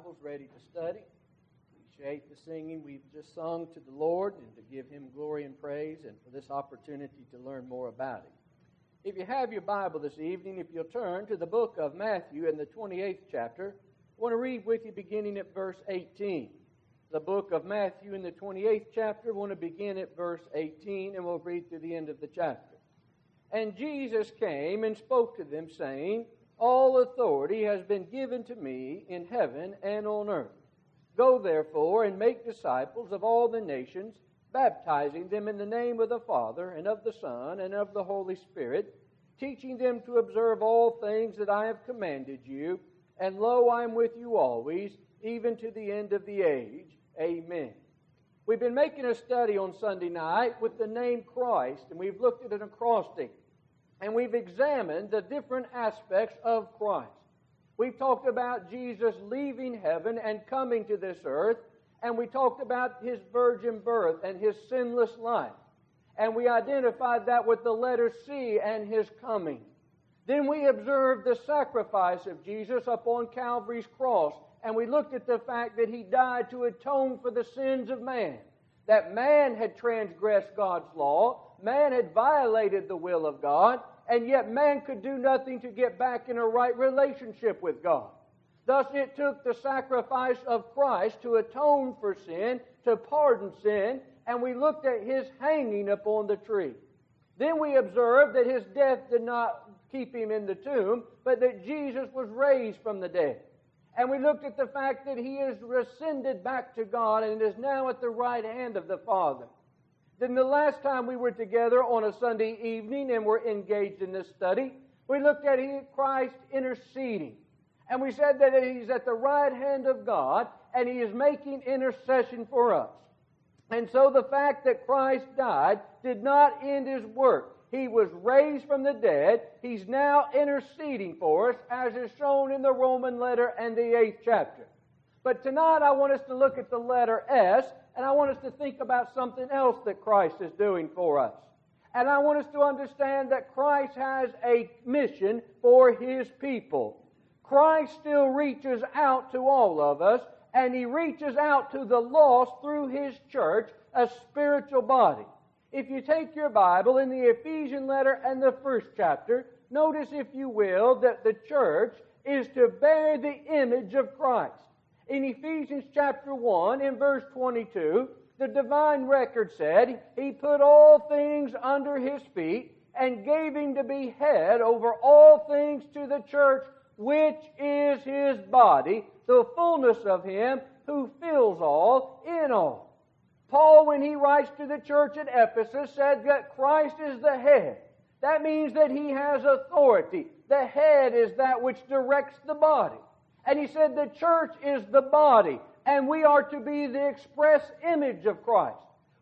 Bibles ready to study. Appreciate the singing we've just sung to the Lord and to give Him glory and praise and for this opportunity to learn more about Him. If you have your Bible this evening, if you'll turn to the book of Matthew in the 28th chapter, I want to read with you beginning at verse 18. The book of Matthew in the 28th chapter, I want to begin at verse 18 and we'll read to the end of the chapter. And Jesus came and spoke to them, saying, All authority has been given to me in heaven and on earth. Go therefore and make disciples of all the nations, baptizing them in the name of the Father and of the Son and of the Holy Spirit, teaching them to observe all things that I have commanded you. And lo, I am with you always, even to the end of the age. Amen. We've been making a study on Sunday night with the name Christ, and we've looked at an acrostic, and we've examined the different aspects of Christ. We've talked about Jesus leaving heaven and coming to this earth, and we talked about His virgin birth and His sinless life. And we identified that with the letter C and His coming. Then we observed the sacrifice of Jesus upon Calvary's cross, and we looked at the fact that He died to atone for the sins of man. That man had transgressed God's law, man had violated the will of God, and yet man could do nothing to get back in a right relationship with God. Thus it took the sacrifice of Christ to atone for sin, to pardon sin, and we looked at His hanging upon the tree. Then we observed that His death did not keep Him in the tomb, but that Jesus was raised from the dead. And we looked at the fact that He is ascended back to God and is now at the right hand of the Father. Then the last time we were together on a Sunday evening and were engaged in this study, we looked at Christ interceding. And we said that He's at the right hand of God and He is making intercession for us. And so the fact that Christ died did not end His work. He was raised from the dead. He's now interceding for us, as is shown in the Roman letter and the 8th chapter. But tonight I want us to look at the letter S, and I want us to think about something else that Christ is doing for us. And I want us to understand that Christ has a mission for His people. Christ still reaches out to all of us, and He reaches out to the lost through His church, a spiritual body. If you take your Bible in the Ephesian letter and the 1st chapter, notice, if you will, that the church is to bear the image of Christ. In Ephesians chapter 1, in verse 22, the divine record said, He put all things under His feet and gave Him to be head over all things to the church, which is His body, the fullness of Him who fills all in all. Paul, when he writes to the church at Ephesus, said that Christ is the head. That means that He has authority. The head is that which directs the body. And he said the church is the body, and we are to be the express image of Christ.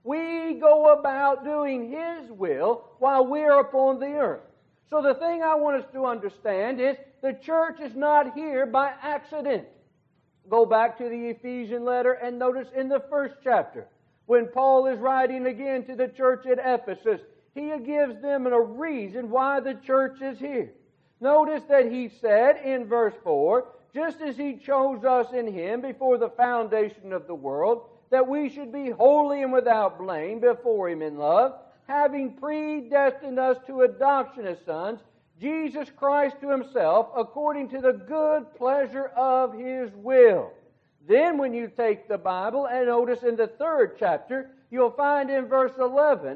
We go about doing His will while we are upon the earth. So the thing I want us to understand is the church is not here by accident. Go back to the Ephesian letter and notice in the 1st chapter, when Paul is writing again to the church at Ephesus, he gives them a reason why the church is here. Notice that he said in verse 4, just as He chose us in Him before the foundation of the world, that we should be holy and without blame before Him in love, having predestined us to adoption as sons, Jesus Christ to Himself, according to the good pleasure of His will. Then when you take the Bible and notice in the 3rd chapter, you'll find in verse 11,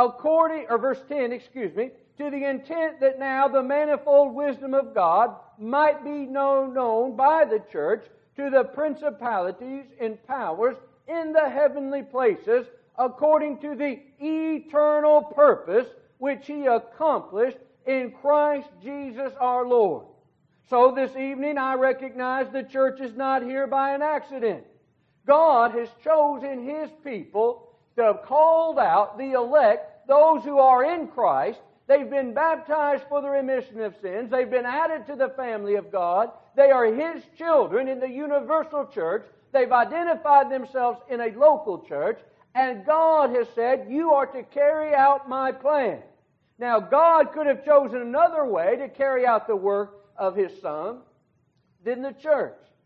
verse 10, to the intent that now the manifold wisdom of God might be known by the church to the principalities and powers in the heavenly places, according to the eternal purpose which He accomplished in Christ Jesus our Lord. So this evening I recognize the church is not here by an accident. God has chosen His people to have called out the elect, those who are in Christ. They've been baptized for the remission of sins. They've been added to the family of God. They are His children in the universal church. They've identified themselves in a local church. And God has said, you are to carry out my plan. Now, God could have chosen another way to carry out the work of His Son than the church.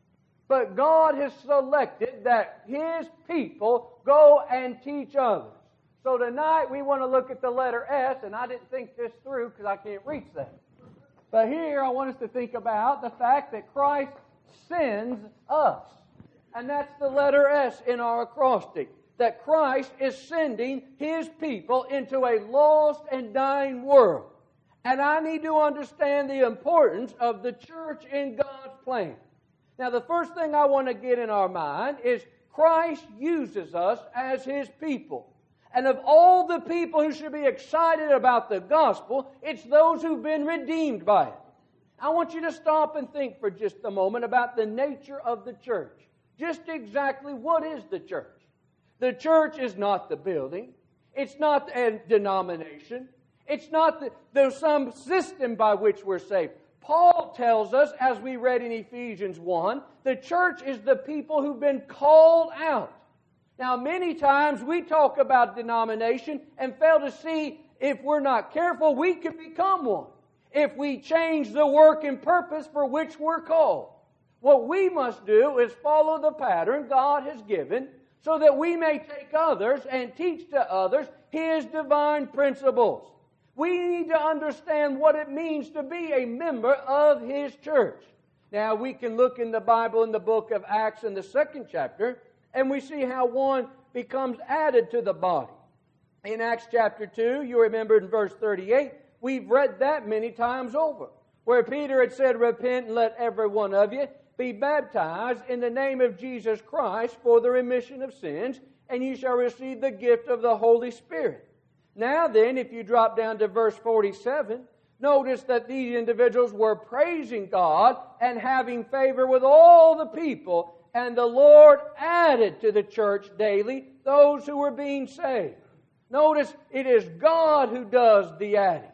But God has selected that His people go and teach others. So tonight we want to look at the letter S, and I didn't think this through because I can't reach that. But here I want us to think about the fact that Christ sends us. And that's the letter S in our acrostic. That Christ is sending His people into a lost and dying world. And I need to understand the importance of the church in God's plan. Now, the first thing I want to get in our mind is Christ uses us as His people. And of all the people who should be excited about the gospel, it's those who've been redeemed by it. I want you to stop and think for just a moment about the nature of the church. Just exactly what is the church? The church is not the building. It's not a denomination. It's not there's some system by which we're saved. Paul tells us, as we read in Ephesians 1, the church is the people who've been called out. Now, many times we talk about denomination and fail to see, if we're not careful, we can become one. If we change the work and purpose for which we're called. What we must do is follow the pattern God has given so that we may take others and teach to others His divine principles. We need to understand what it means to be a member of His church. Now, we can look in the Bible in the book of Acts in the 2nd chapter, and we see how one becomes added to the body. In Acts chapter 2, you remember in verse 38, we've read that many times over, where Peter had said, "Repent and let every one of you be baptized in the name of Jesus Christ for the remission of sins, and you shall receive the gift of the Holy Spirit." Now then, if you drop down to verse 47, notice that these individuals were praising God and having favor with all the people, and the Lord added to the church daily those who were being saved. Notice it is God who does the adding.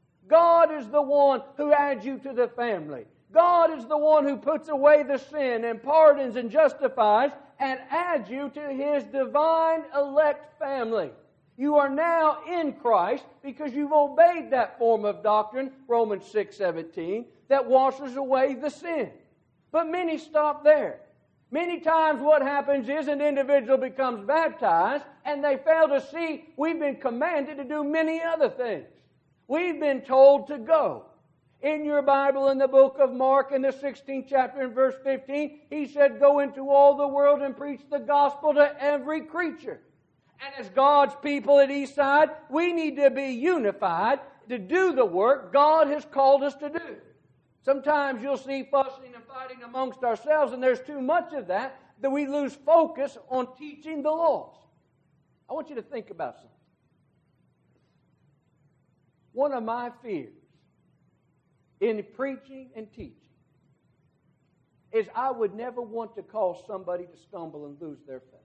God is the one who adds you to the family. God is the one who puts away the sin and pardons and justifies and adds you to His divine elect family. You are now in Christ because you've obeyed that form of doctrine, Romans 6:17, that washes away the sin. But many stop there. Many times what happens is an individual becomes baptized and they fail to see we've been commanded to do many other things. We've been told to go. In your Bible, in the book of Mark, in the 16th chapter, in verse 15, He said, "Go into all the world and preach the gospel to every creature." And as God's people at Eastside, we need to be unified to do the work God has called us to do. Sometimes you'll see fussing and fighting amongst ourselves, and there's too much of that we lose focus on teaching the lost. I want you to think about something. One of my fears in preaching and teaching is I would never want to cause somebody to stumble and lose their faith.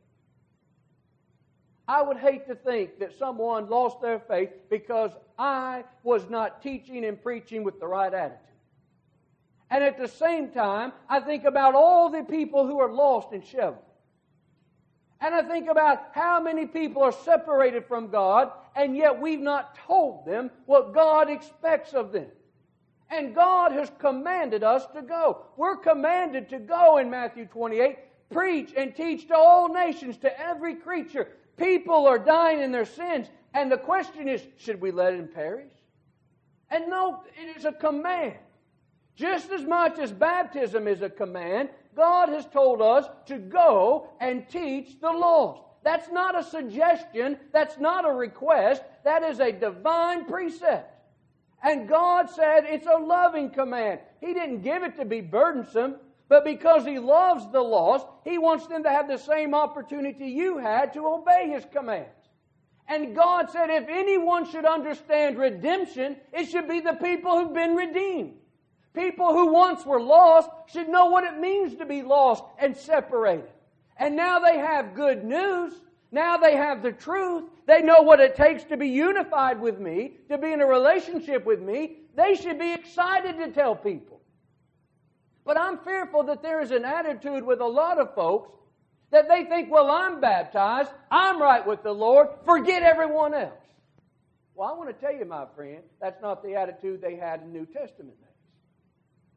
I would hate to think that someone lost their faith because I was not teaching and preaching with the right attitude. And at the same time, I think about all the people who are lost in Chevron. And I think about how many people are separated from God, and yet we've not told them what God expects of them. And God has commanded us to go. We're commanded to go in Matthew 28, preach and teach to all nations, to every creature. People are dying in their sins, and the question is, should we let them perish? And no, it is a command. Just as much as baptism is a command, God has told us to go and teach the lost. That's not a suggestion. That's not a request. That is a divine precept. And God said it's a loving command. He didn't give it to be burdensome, but because He loves the lost, He wants them to have the same opportunity you had to obey His commands. And God said if anyone should understand redemption, it should be the people who've been redeemed. People who once were lost should know what it means to be lost and separated. And now they have good news. Now they have the truth. They know what it takes to be unified with me, to be in a relationship with me. They should be excited to tell people. But I'm fearful that there is an attitude with a lot of folks that they think, well, I'm baptized, I'm right with the Lord, forget everyone else. Well, I want to tell you, my friend, that's not the attitude they had in New Testament days.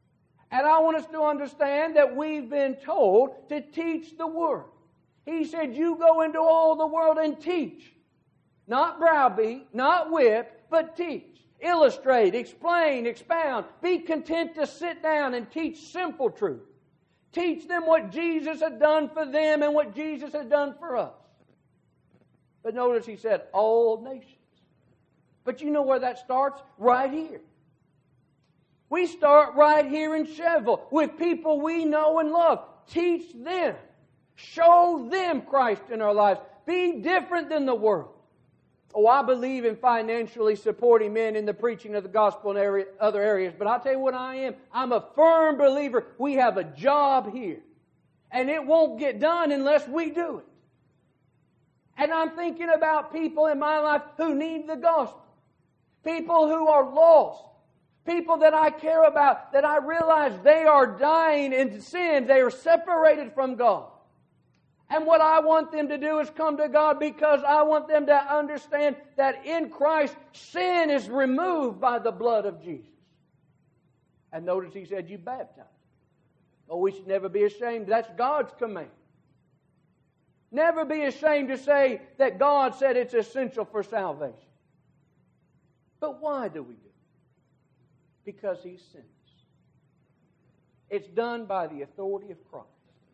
And I want us to understand that we've been told to teach the Word. He said, you go into all the world and teach. Not browbeat, not whip, but teach. Illustrate, explain, expound. Be content to sit down and teach simple truth. Teach them what Jesus had done for them and what Jesus had done for us. But notice he said, all nations. But you know where that starts? Right here. We start right here in Sheville with people we know and love. Teach them. Show them Christ in our lives. Be different than the world. Oh, I believe in financially supporting men in the preaching of the gospel in other areas. But I'll tell you what I am. I'm a firm believer we have a job here. And it won't get done unless we do it. And I'm thinking about people in my life who need the gospel. People who are lost. People that I care about, that I realize they are dying in sin. They are separated from God. And what I want them to do is come to God because I want them to understand that in Christ, sin is removed by the blood of Jesus. And notice he said, you baptize. Oh, we should never be ashamed. That's God's command. Never be ashamed to say that God said it's essential for salvation. But why do we do it? Because He sent us. It's done by the authority of Christ.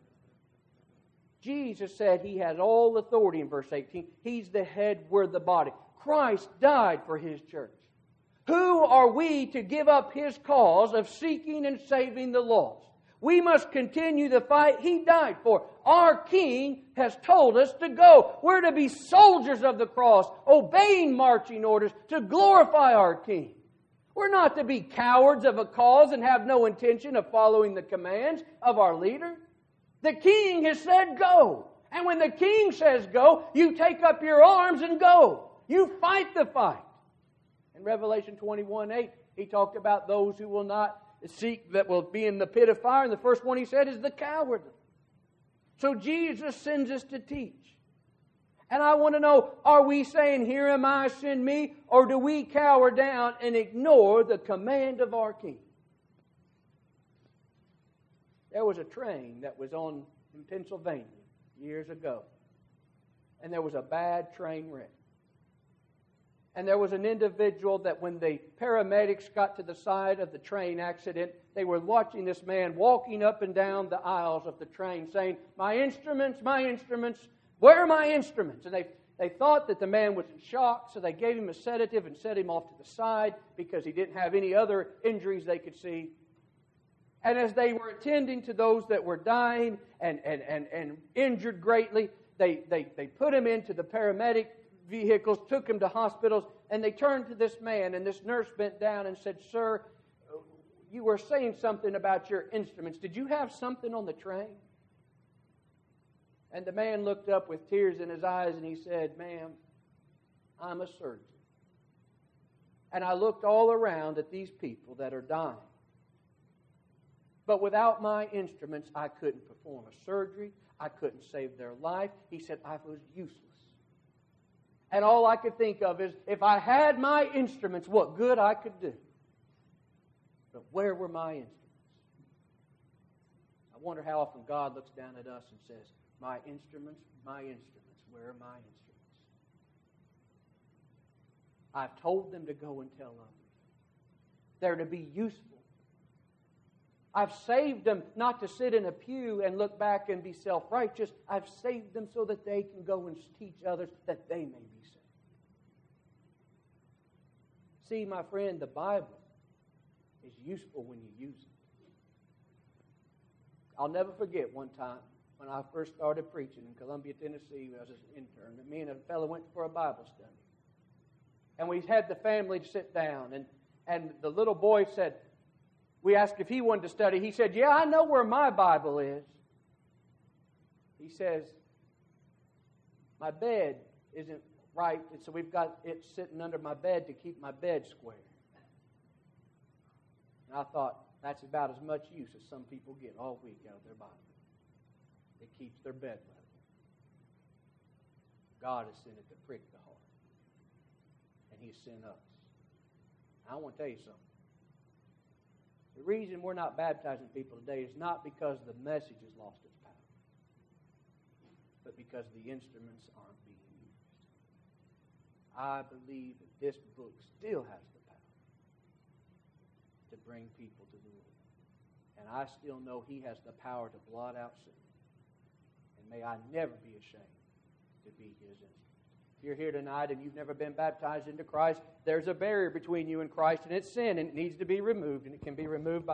Jesus said He has all authority in verse 18. He's the head, we're the body. Christ died for His church. Who are we to give up His cause of seeking and saving the lost? We must continue the fight He died for. Our King has told us to go. We're to be soldiers of the cross, obeying marching orders to glorify our King. We're not to be cowards of a cause and have no intention of following the commands of our leader. The King has said go. And when the King says go, you take up your arms and go. You fight the fight. In Revelation 21:8, He talked about those who will not seek, that will be in the pit of fire. And the first one He said is the cowardly. So Jesus sends us to teach. And I want to know, are we saying, here am I, send me? Or do we cower down and ignore the command of our King? There was a train that was in Pennsylvania years ago. And there was a bad train wreck. And there was an individual that when the paramedics got to the side of the train accident, they were watching this man walking up and down the aisles of the train saying, my instruments, where are my instruments? And they thought that the man was in shock, so they gave him a sedative and set him off to the side because he didn't have any other injuries they could see. And as they were attending to those that were dying and injured greatly, they put him into the paramedic vehicles, took him to hospitals, and they turned to this man, and this nurse bent down and said, sir, you were saying something about your instruments. Did you have something on the train? And the man looked up with tears in his eyes and he said, ma'am, I'm a surgeon. And I looked all around at these people that are dying. But without my instruments, I couldn't perform a surgery. I couldn't save their life. He said, I was useless. And all I could think of is, if I had my instruments, what good I could do. But where were my instruments? I wonder how often God looks down at us and says, my instruments, where are my instruments? I've told them to go and tell others. They're to be useful. I've saved them not to sit in a pew and look back and be self-righteous. I've saved them so that they can go and teach others that they may be saved. See, my friend, the Bible is useful when you use it. I'll never forget one time when I first started preaching in Columbia, Tennessee. I was an intern. Me and a fellow went for a Bible study. And we had the family sit down. And the little boy said, we asked if he wanted to study. He said, yeah, I know where my Bible is. He says, my bed isn't right, and so we've got it sitting under my bed to keep my bed square. And I thought, that's about as much use as some people get all week out of their Bible. It keeps their bed level. God has sent it to prick the heart. And He's sent us. I want to tell you something. The reason we're not baptizing people today is not because the message has lost its power, but because the instruments aren't being used. I believe that this book still has the power to bring people to the Lord. And I still know He has the power to blot out sin. And may I never be ashamed to be His instrument. If you're here tonight and you've never been baptized into Christ, there's a barrier between you and Christ, and it's sin, and it needs to be removed, and it can be removed by